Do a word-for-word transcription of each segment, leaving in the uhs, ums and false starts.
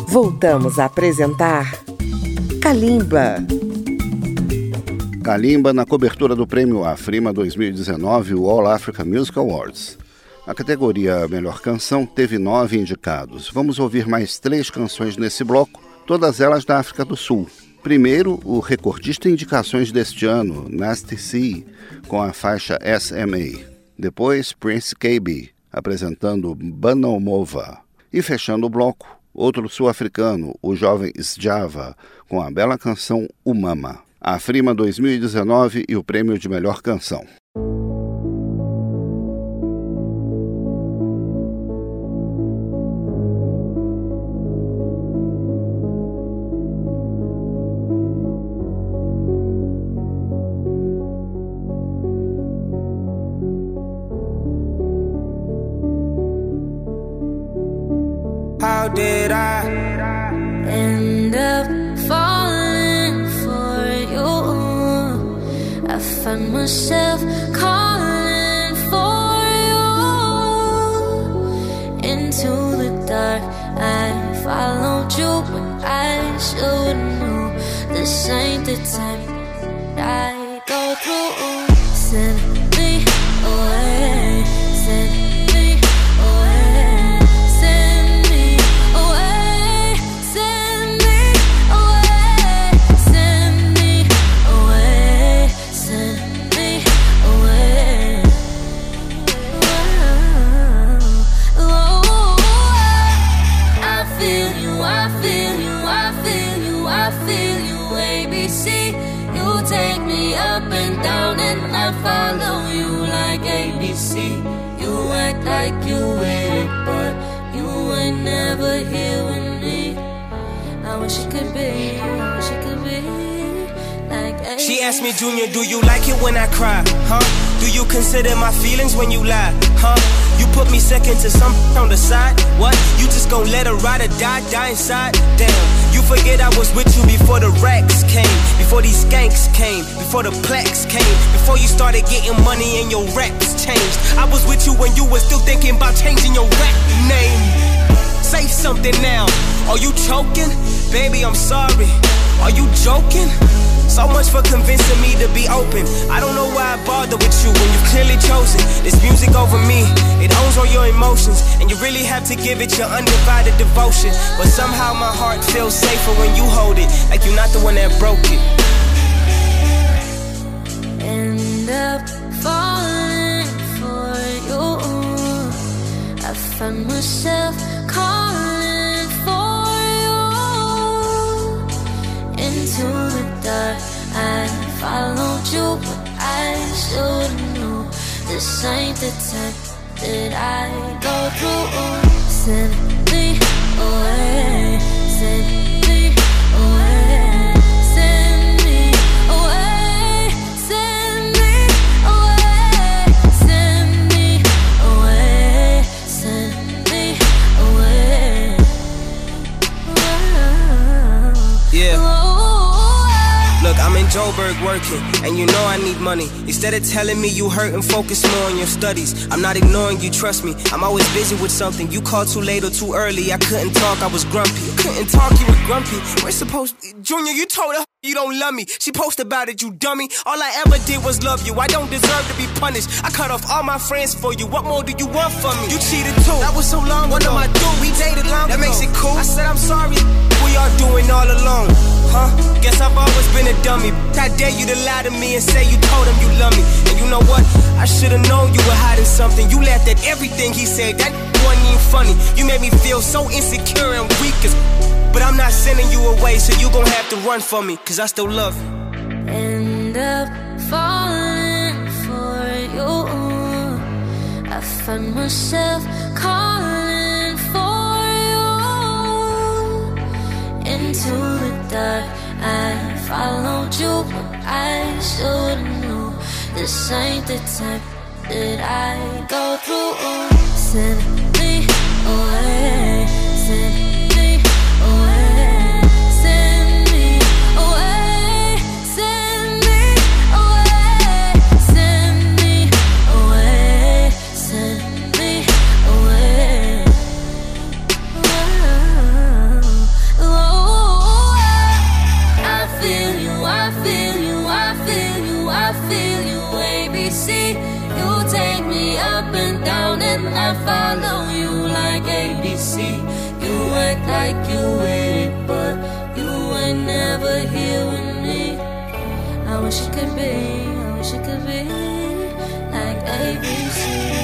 Voltamos a apresentar Kalimba. Kalimba na cobertura do prêmio Afrima dois mil e dezenove, o All Africa Music Awards. A categoria Melhor Canção teve nove indicados. Vamos ouvir mais três canções nesse bloco, todas elas da África do Sul. Primeiro, o recordista em indicações deste ano, Nasty C, com a faixa S M A. Depois, Prince Kaybee, apresentando Banomova. E fechando o bloco, outro sul-africano, o jovem Sjava, com a bela canção Umama. A Afrima dois mil e dezenove e o prêmio de melhor canção. How did I end up falling for you? I find myself calling for you. Into the dark, I followed you, but I should know this ain't the time that I go through. Send me away, send me you act like you with it, but you ain't never here with me. I wish it could be, I wish it could be like A B C. She asked me, Junior, do you like it when I cry, huh? Do you consider my feelings when you lie, huh? You put me second to some on the side, what? You just gon' let her ride or die, die inside? Damn, you forget I was with you before the racks came, before these skanks came, before the plaques came, before you started getting money and your raps changed. I was with you when you were still thinking about changing your rap name. Say something now, are you choking? Baby, I'm sorry, are you joking? So much for convincing me to be open. I don't know why I bother with you when you've clearly chosen this music over me. It owns all your emotions, and you really have to give it your undivided devotion. But somehow my heart feels safer when you hold it, like you're not the one that broke it. End up falling for you. I find myself calling for you. Into the dark, I followed you, but I should've known this ain't the time that I go through. Send me away, send me away, send me away, send me away, send me away, send me away. Yeah. Look, I'm in Joburg working, and you know I need money. Instead of telling me you hurt and focus more on your studies, I'm not ignoring you, trust me. I'm always busy with something. You called too late or too early. I couldn't talk, I was grumpy. You couldn't talk, you were grumpy. We're supposed... Junior, you told her you don't love me. She posted about it, you dummy. All I ever did was love you. I don't deserve to be punished. I cut off all my friends for you. What more do you want from me? You cheated too. That was so long ago. What am I doing? We dated long ago. That makes it cool. I said I'm sorry. We are doing all alone. Huh? Guess I've always been a dummy. I dare you to lie to me and say you told him you love me. And you know what? I should've known you were hiding something. You laughed at everything he said. That wasn't even funny. You made me feel so insecure and weak as. But I'm not sending you away, so you gon' have to run for me, cause I still love you. End up falling for you. I find myself calling for you. Into the dark, I followed you, but I should've known this ain't the time that I go through. Send me away, send me away, send me away, send me away, send me away, send me away. like you with it, but you ain't never here with me. I wish it could be, I wish it could be like A B C.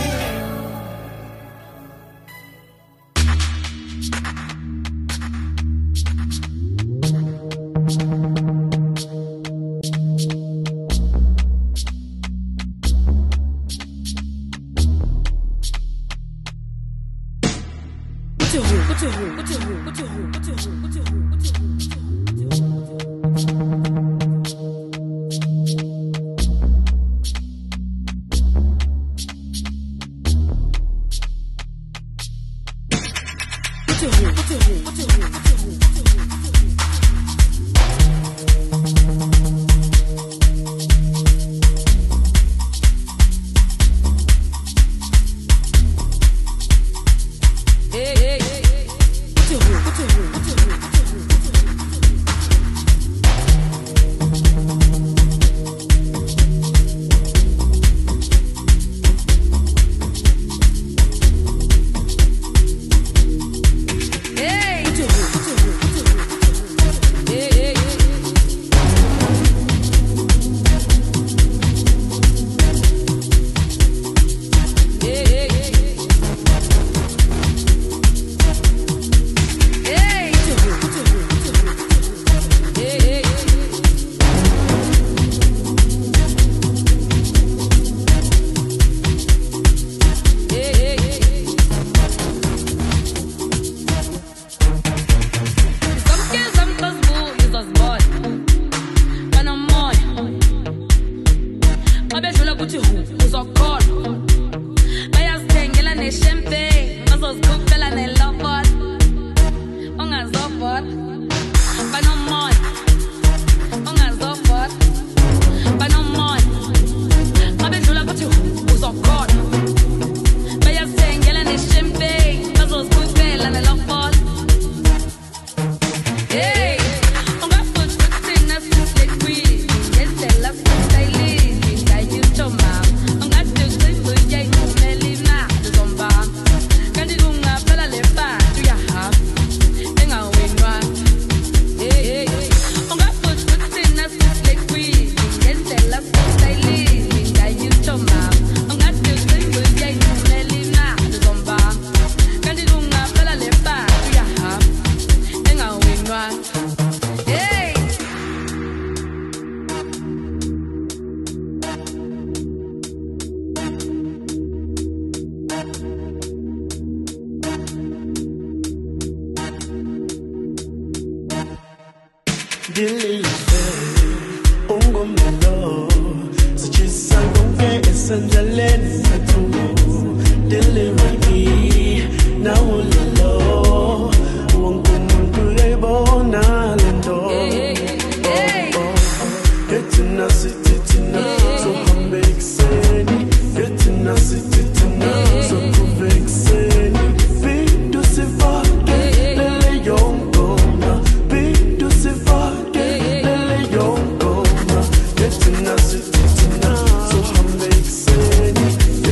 Get to know, so I'm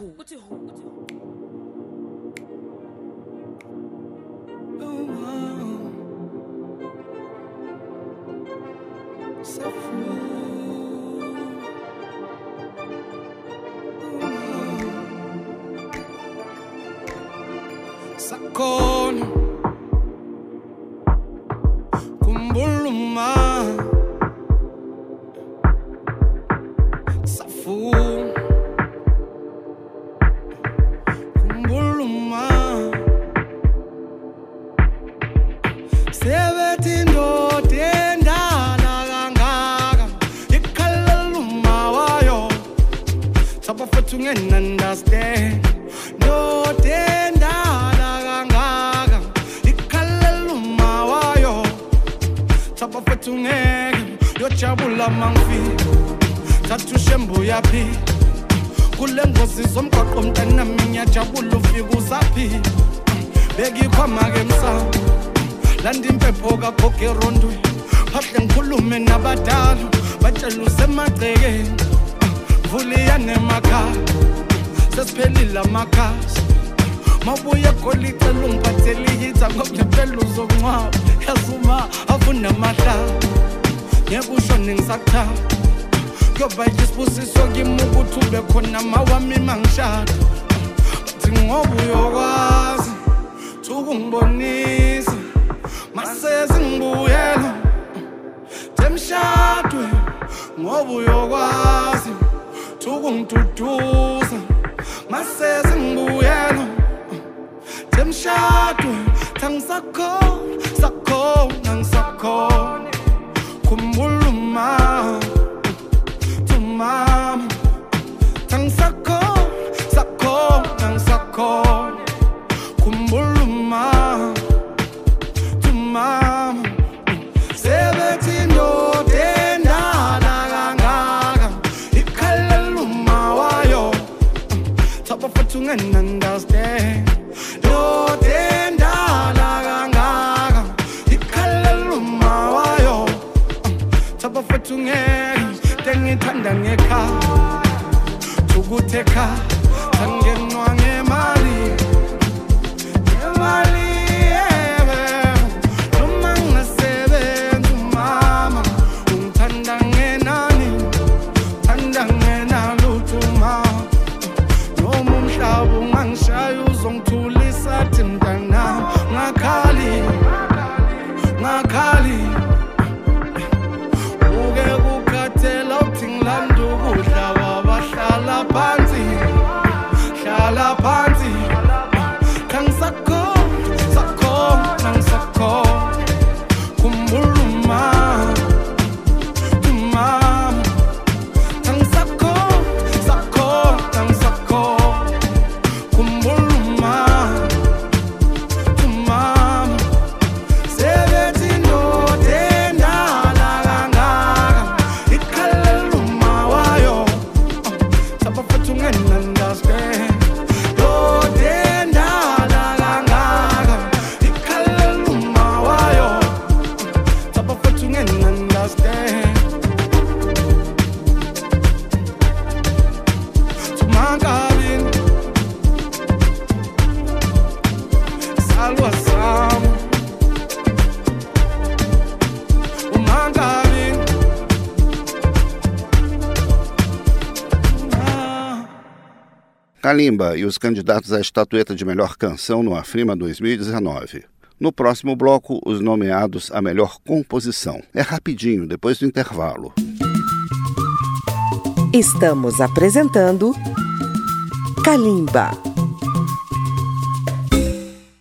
Sakona kumbuluma safu kumbuluma sebethi ndoda endala kangaka ikhalaluma wayo thapha fethu ngena understand ndoda tungeke yojabula mangifika thathu shembu yaphi kule ngozi zomgwaqo mntana ngiyajabula ufika uzaphi bekikhwama ke emsamo landa impepho kagogo erondweni phahle ngikhulume nabadala batshela usemagcekeni vuliyane emakhaya sesiphelile amakhasi mabuya kolicela ungiphathele ihitha ngokuphela uzokungcwaba yazuma afuna amahlala ngebusho ningisakuthanda kuyoba yisibusiso kimi ukuthi ube khona mawami mangishada uthi ngoba uyokwazi ukungibonisa maseze ngibuyela temshadwe ngoba uyokwazi ukungiduduza maseze ngibuyela temshadwe tangisakhona sakhona ngisakhona kumbuluma tumama tangisakhona sakhona ngisakhona kumbuluma tumama sebethi ndoda endala kangaka ikhalaluma wayo thapha fethu ngena understand tengithanda ngekhaya ukutheka tangenwa ngemali ngemali noma ngasebenza umama ungithanda ngenani thanda ngenalutho mama noma umhlaba ungangishaya uzongithulisa thi mntana ngakhali ngakhali hlala phansi kangisakhona sakhona ngisakhona kumbuluma tumama kangisakhona sakhona ngisakhona kumbuluma tumama sebethi ndoda endala kangaka ikhalaluma wayo thapha fethu ngena understand Kalimba e os candidatos à estatueta de melhor canção no Afrima dois mil e dezenove. No próximo bloco, os nomeados à melhor composição. É rapidinho, depois do intervalo. Estamos apresentando Kalimba.